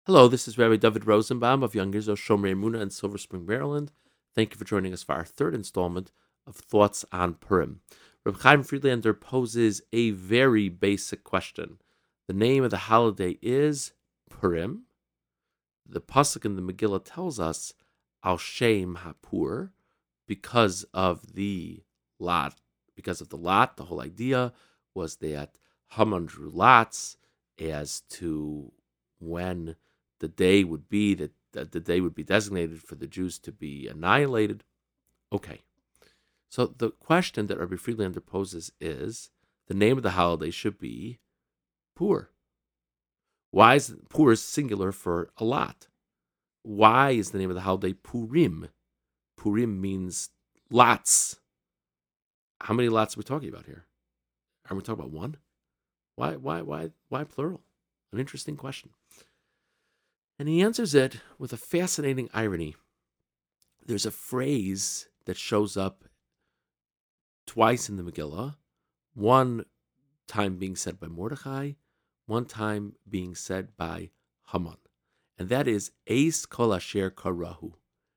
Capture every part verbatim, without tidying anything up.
Hello, this is Rabbi David Rosenbaum of Young Israel Shomrei Emunah in Silver Spring, Maryland. Thank you for joining us for our third installment of Thoughts on Purim. Rabbi Chaim Friedlander poses a very basic question. The name of the holiday is Purim. The pasuk in the Megillah tells us Al Shem Hapur, because of the lot. Because of the lot, the whole idea was that Haman drew lots as to when the day would be that, that the day would be designated for the Jews to be annihilated. Okay. So the question that Rabbi Friedlander poses is the name of the holiday should be Pur. Why is Pur is singular for a lot? Why is the name of the holiday Purim? Purim means lots. How many lots are we talking about here? Are we talking about one? Why, why, why, why plural? An interesting question. And he answers it with a fascinating irony. There's a phrase that shows up twice in the Megillah, one time being said by Mordechai, one time being said by Haman. And that is, Eis kol asher karahu.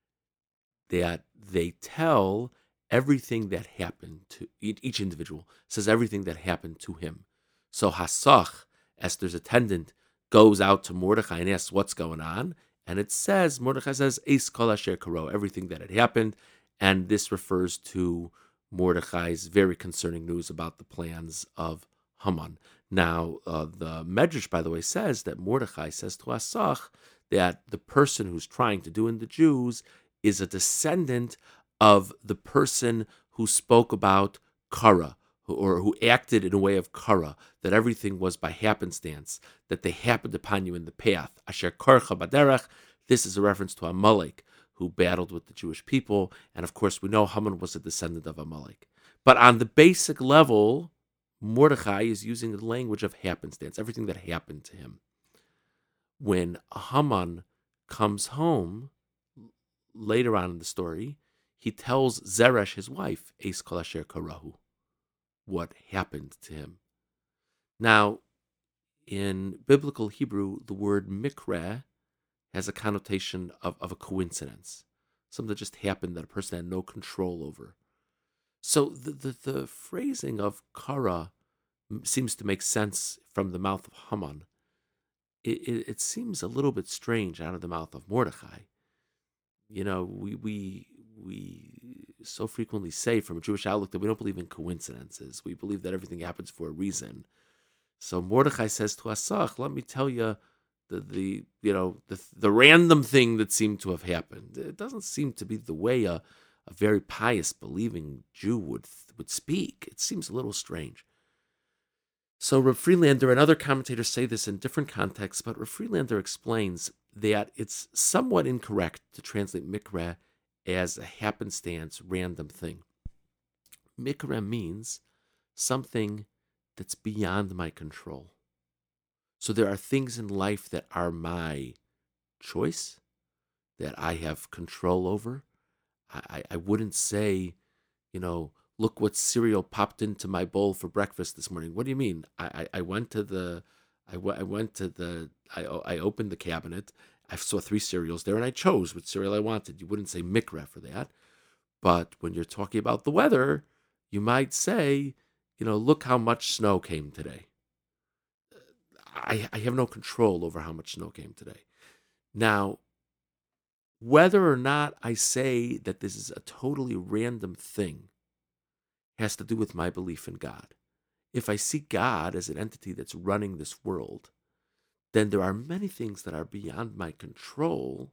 That they tell everything that happened to each individual, says everything that happened to him. So Hasach, Esther's attendant, goes out to Mordechai and asks what's going on. And it says, Mordechai says, Eis kol asher karo, everything that had happened. And this refers to Mordechai's very concerning news about the plans of Haman. Now, uh, the Medrash, by the way, says that Mordechai says to Hasach that the person who's trying to do in the Jews is a descendant of the person who spoke about Kara, or who acted in a way of kara, that everything was by happenstance, that they happened upon you in the path. Asher korcha baderech. This is a reference to Amalek, who battled with the Jewish people, and of course we know Haman was a descendant of Amalek. But on the basic level, Mordechai is using the language of happenstance, everything that happened to him. When Haman comes home later on in the story, he tells Zeresh, his wife, Eis kol asher karahu, what happened to him. Now, in biblical Hebrew, the word mikra has a connotation of, of a coincidence, something that just happened that a person had no control over. So the, the, the phrasing of kara seems to make sense from the mouth of Haman. It, it, it seems a little bit strange out of the mouth of Mordechai. You know, we we we so frequently say from a Jewish outlook that we don't believe in coincidences. We believe that everything happens for a reason. So Mordechai says to Asach, let me tell you the, the you know, the the random thing that seemed to have happened. It doesn't seem to be the way a, a very pious, believing Jew would would speak. It seems a little strange. So Rav Friedlander and other commentators say this in different contexts, but Rav Friedlander explains that it's somewhat incorrect to translate mikra as a happenstance, random thing. Mikra means something that's beyond my control. So there are things in life that are my choice, that I have control over. I, I wouldn't say, you know, look what cereal popped into my bowl for breakfast this morning. What do you mean? I, I, I went to the, I, w- I went to the, I, I opened the cabinet. I saw three cereals there and I chose which cereal I wanted. You wouldn't say mikra for that. But when you're talking about the weather, you might say, you know, look how much snow came today. I, I have no control over how much snow came today. Now, whether or not I say that this is a totally random thing has to do with my belief in God. If I see God as an entity that's running this world, then there are many things that are beyond my control.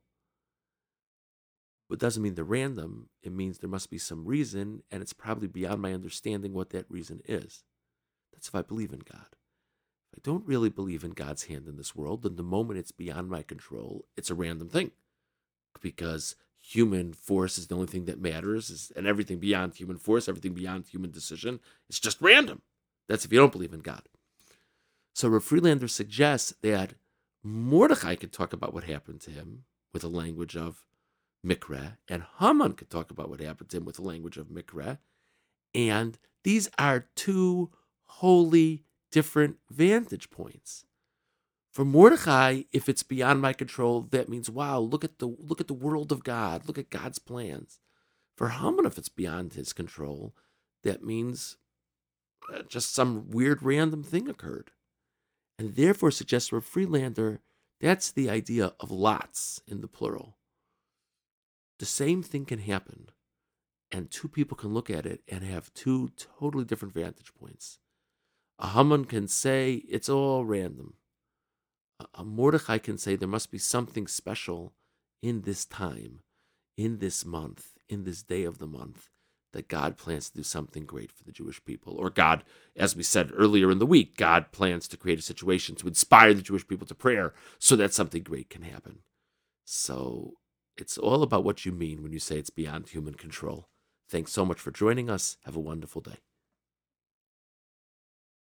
But it doesn't mean they're random. It means there must be some reason, and it's probably beyond my understanding what that reason is. That's if I believe in God. If I don't really believe in God's hand in this world, then the moment it's beyond my control, it's a random thing. Because human force is the only thing that matters, is, and everything beyond human force, everything beyond human decision, it's just random. That's if you don't believe in God. So Rav Friedlander suggests that Mordechai could talk about what happened to him with a language of mikra, and Haman could talk about what happened to him with a language of mikra, and these are two wholly different vantage points. For Mordecai, if it's beyond my control, that means, wow, look at the look at the world of God, look at God's plans. For Haman, if it's beyond his control, that means uh, just some weird random thing occurred. And therefore suggests for a Friedlander, that's the idea of lots in the plural. The same thing can happen, and two people can look at it and have two totally different vantage points. A Haman can say it's all random. A Mordecai can say there must be something special in this time, in this month, in this day of the month, that God plans to do something great for the Jewish people. Or God, as we said earlier in the week, God plans to create a situation to inspire the Jewish people to prayer so that something great can happen. So it's all about what you mean when you say it's beyond human control. Thanks so much for joining us. Have a wonderful day.